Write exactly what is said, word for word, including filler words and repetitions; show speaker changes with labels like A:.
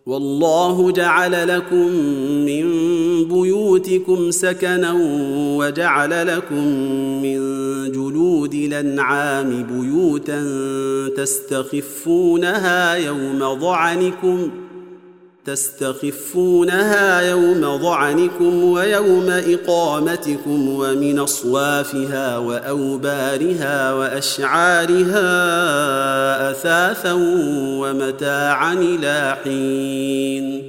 A: والله جعل لكم من بيوتكم سكنا وجعل لكم من جلود الأنعام بيوتا تستخفونها يوم ضعنكم تستخفونها يوم ضعنكم ويوم إقامتكم ومن أصوافها وأوبارها وأشعارها أثاثا ومتاعا إلى حين